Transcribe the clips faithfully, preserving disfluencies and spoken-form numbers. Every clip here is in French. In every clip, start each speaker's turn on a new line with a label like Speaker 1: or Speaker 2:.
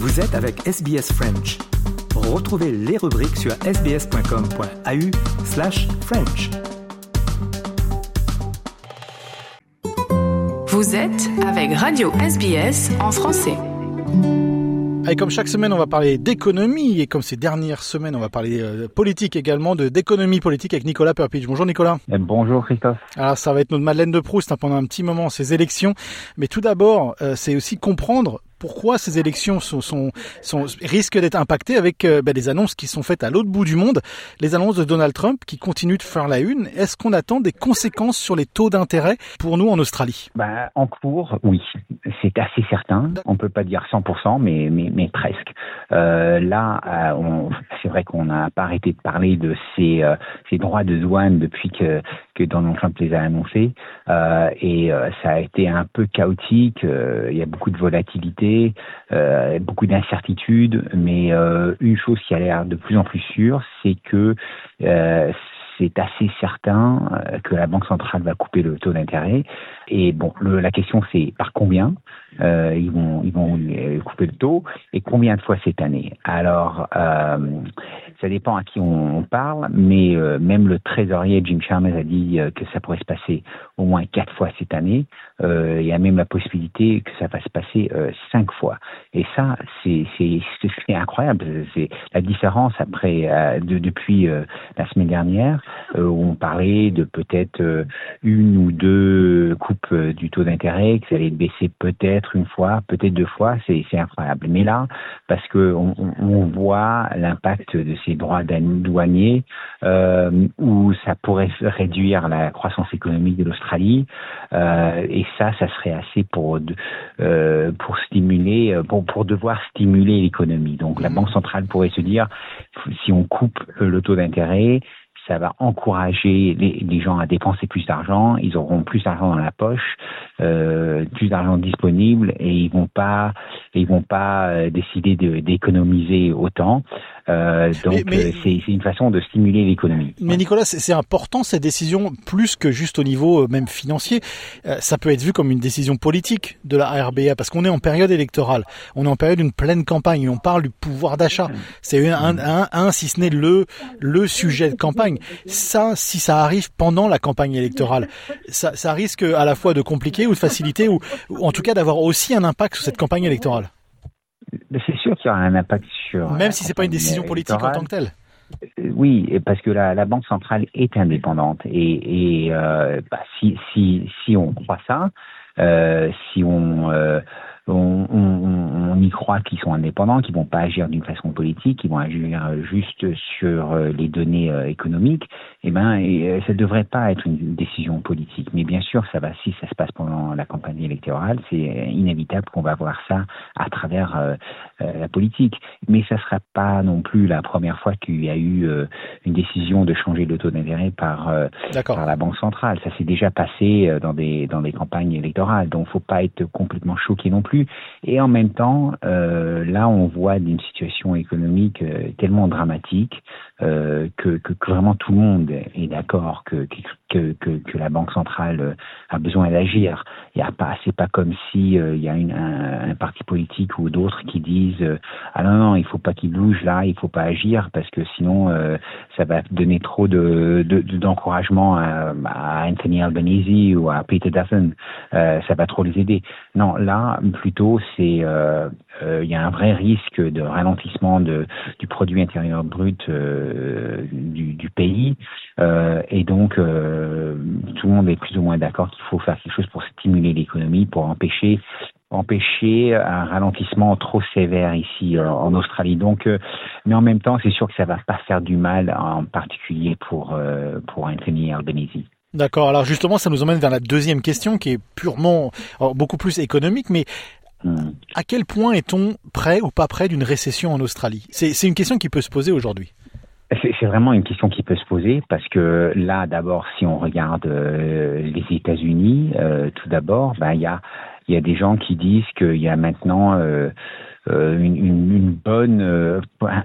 Speaker 1: Vous êtes avec S B S French. Retrouvez les rubriques sur sbs.com.au slash French.
Speaker 2: Vous êtes avec Radio S B S en français.
Speaker 3: Et comme chaque semaine, on va parler d'économie, et comme ces dernières semaines, on va parler euh, politique également, de, d'économie politique avec Nicolas Perpich. Bonjour Nicolas.
Speaker 4: Et bonjour Christophe.
Speaker 3: Alors ça va être notre Madeleine de Proust hein, pendant un petit moment, ces élections. Mais tout d'abord, euh, c'est aussi comprendre pourquoi ces élections sont, sont, sont, risquent d'être impactées avec euh, ben, des annonces qui sont faites à l'autre bout du monde. Les annonces de Donald Trump qui continuent de faire la une. Est-ce qu'on attend des conséquences sur les taux d'intérêt pour nous en Australie?
Speaker 4: Ben, en cours, oui. C'est assez certain. On peut pas dire cent pour cent, mais, mais, mais presque. Euh, là, euh, on, c'est vrai qu'on n'a pas arrêté de parler de ces, euh, ces droits de douane depuis que, que Donald Trump les a annoncés. Euh, et euh, ça a été un peu chaotique. Euh, il y a beaucoup de volatilité. Euh, beaucoup d'incertitudes, mais euh, une chose qui a l'air de plus en plus sûre, c'est que euh, c'est assez certain euh, que la Banque centrale va couper le taux d'intérêt. Et bon, le, la question c'est par combien euh, ils vont ils vont couper le taux et combien de fois cette année. Alors euh, ça dépend à qui on, on parle, mais euh, même le trésorier Jim Chalmers a dit euh, que ça pourrait se passer au moins quatre fois cette année. Euh, il y a même la possibilité que ça va se passer euh, cinq fois. Et ça, c'est c'est c'est incroyable. C'est la différence après euh, de, depuis euh, la semaine dernière euh, où on parlait de peut-être euh, une ou deux coupes euh, du taux d'intérêt, que ça allait baisser peut-être une fois, peut-être deux fois. C'est c'est incroyable. Mais là, parce que on, on voit l'impact de ces droits douaniers euh, où ça pourrait réduire la croissance économique de l'Australie euh, et ça, ça serait assez pour euh, pour stimuler, pour pour devoir stimuler l'économie. Donc la Banque centrale pourrait se dire, si on coupe le taux d'intérêt, ça va encourager les, les gens à dépenser plus d'argent, ils auront plus d'argent dans la poche, euh, plus d'argent disponible et ils vont pas, ils vont pas euh, décider de, d'économiser autant. Euh, donc mais, mais, euh, c'est, c'est une façon de stimuler l'économie.
Speaker 3: Mais Nicolas, c'est, c'est important ces décisions plus que juste au niveau euh, même financier. Euh, ça peut être vu comme une décision politique de la R B A parce qu'on est en période électorale, on est en période d'une pleine campagne et on parle du pouvoir d'achat. C'est un, un, un si ce n'est le le sujet de campagne. Ça, si ça arrive pendant la campagne électorale, ça, ça risque à la fois de compliquer ou de faciliter ou, ou en tout cas d'avoir aussi un impact sur cette campagne électorale.
Speaker 4: C'est sûr qu'il y aura un impact sur...
Speaker 3: Même si c'est pas une décision politique en tant que telle.
Speaker 4: Oui, parce que la, la Banque centrale est indépendante et, et euh, bah, si, si, si on croit ça, euh, si on... Euh, On, on, on y croit qu'ils sont indépendants, qu'ils vont pas agir d'une façon politique, qu'ils vont agir juste sur les données économiques. Eh ben, et ça devrait pas être une décision politique. Mais bien sûr, ça va, si ça se passe pendant la campagne électorale, c'est inévitable qu'on va voir ça à travers euh, la politique. Mais ça sera pas non plus la première fois qu'il y a eu euh, une décision de changer le taux d'intérêt par, euh, par la Banque centrale. Ça s'est déjà passé dans des dans des campagnes électorales. Donc, faut pas être complètement choqué non plus. Et en même temps, euh, là, on voit une situation économique euh, tellement dramatique euh, que, que, que vraiment tout le monde est d'accord que, que, que, que la Banque centrale a besoin d'agir. Il y a pas, c'est pas comme si euh, il y a une, un, un parti politique ou d'autres qui disent euh, ah non non, il faut pas qu'il bouge là, il faut pas agir parce que sinon euh, ça va donner trop de, de, de d'encouragement à, à Anthony Albanese ou à Peter Dutton, euh, ça va trop les aider. Non, là plutôt c'est euh, euh, il y a un vrai risque de ralentissement de du produit intérieur brut euh, du, du pays euh, et donc euh, tout le monde est plus ou moins d'accord qu'il faut faire quelque chose pour stimuler l'économie, pour empêcher empêcher un ralentissement trop sévère ici euh, en Australie. Donc, euh, mais en même temps, c'est sûr que ça va pas faire du mal, en particulier pour euh, pour Anthony Albanese.
Speaker 3: D'accord. Alors justement, ça nous emmène vers la deuxième question qui est purement, alors, beaucoup plus économique, mais hmm. à quel point est-on près ou pas près d'une récession en Australie ? C'est, c'est une question qui peut se poser aujourd'hui.
Speaker 4: C'est, c'est vraiment une question qui peut se poser parce que là, d'abord, si on regarde euh, les États-Unis, euh, tout d'abord, ben il y a il y a des gens qui disent qu'il y a maintenant euh, euh, une, une, une bonne, euh,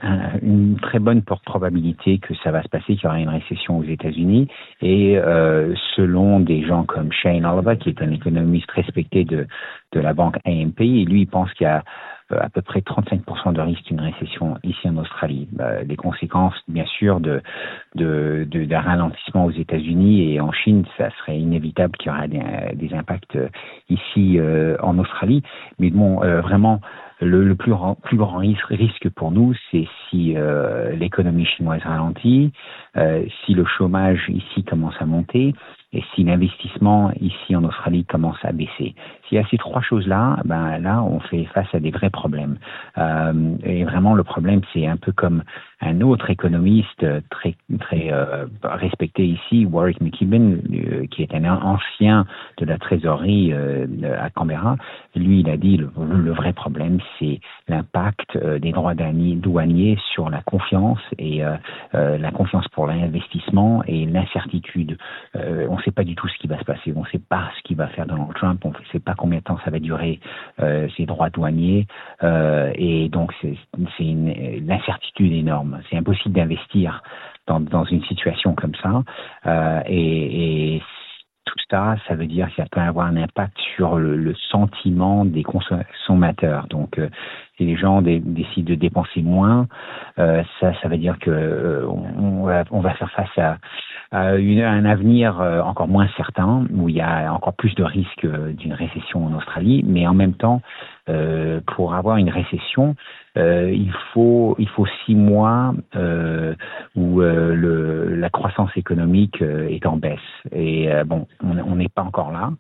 Speaker 4: une très bonne probabilité que ça va se passer, qu'il y aura une récession aux États-Unis. Et euh, selon des gens comme Shane Oliver, qui est un économiste respecté de, de la banque A M P, et lui, il pense qu'il y a à peu près trente-cinq pour cent de risque d'une récession ici en Australie. Euh, les conséquences, bien sûr, de, de, de, d'un ralentissement aux États-Unis et en Chine, ça serait inévitable qu'il y aura des, des impacts ici euh, en Australie. Mais bon, euh, vraiment, le, le plus, grand, plus grand risque, risque pour nous, c'est si euh, l'économie chinoise ralentit, euh, si le chômage ici commence à monter, et si l'investissement ici en Australie commence à baisser. S'il y a ces trois choses-là, ben là, on fait face à des vrais problèmes. Euh, et vraiment, le problème, c'est un peu comme un autre économiste très très euh, respecté ici, Warwick McKibben, euh, qui est un ancien de la trésorerie euh, à Canberra. Lui, il a dit le, le vrai problème, c'est l'impact euh, des droits douaniers sur la confiance et euh, euh, la confiance pour l'investissement et l'incertitude. Euh, on ne sait pas du tout ce qui va se passer. On ne sait pas ce qu'il va faire Donald Trump. On ne sait pas combien de temps ça va durer euh, ces droits douaniers. Euh, et donc, c'est, c'est une, une incertitude énorme. C'est impossible d'investir dans, dans une situation comme ça. Euh, et, et tout ça, ça veut dire que ça peut avoir un impact sur le, le sentiment des consommateurs. Donc, euh, si les gens dé- décident de dépenser moins, euh, ça, ça veut dire que euh, on, on, va, on va faire face à, à une, un avenir euh, encore moins certain, où il y a encore plus de risques euh, d'une récession en Australie. Mais en même temps, euh, pour avoir une récession, euh, il faut il faut six mois euh, où euh, le, la croissance économique euh, est en baisse. Et euh, bon, on n'est pas encore là.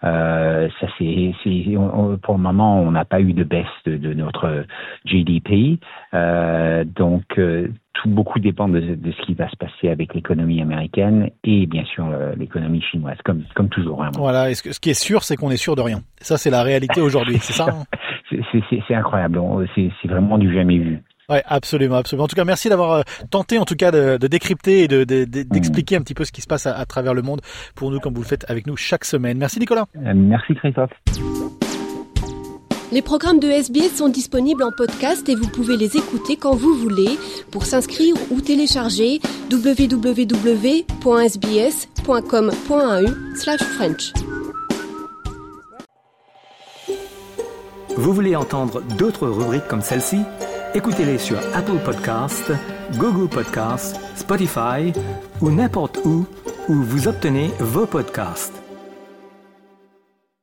Speaker 4: Euh, ça c'est, c'est on, pour le moment, on n'a pas eu de baisse de, de notre G D P. Euh, donc euh, tout beaucoup dépend de, de ce qui va se passer avec l'économie américaine et bien sûr l'économie chinoise, comme comme toujours. Vraiment.
Speaker 3: Voilà. Et ce, ce qui est sûr, c'est qu'on est sûr de rien. Ça, c'est la réalité aujourd'hui. C'est ça. Hein
Speaker 4: c'est, c'est, c'est, c'est incroyable. C'est, c'est vraiment du jamais vu.
Speaker 3: Ouais, absolument, absolument. En tout cas, merci d'avoir tenté, en tout cas, de, de décrypter et de, de, de, d'expliquer un petit peu ce qui se passe à, à travers le monde pour nous, comme vous le faites avec nous chaque semaine. Merci, Nicolas.
Speaker 4: Euh, merci, Christophe.
Speaker 5: Les programmes de S B S sont disponibles en podcast et vous pouvez les écouter quand vous voulez. Pour s'inscrire ou télécharger, w w w point s b s point com point a u slash french.
Speaker 1: Vous voulez entendre d'autres rubriques comme celle-ci? Écoutez-les sur Apple Podcasts, Google Podcasts, Spotify ou n'importe où où vous obtenez vos podcasts.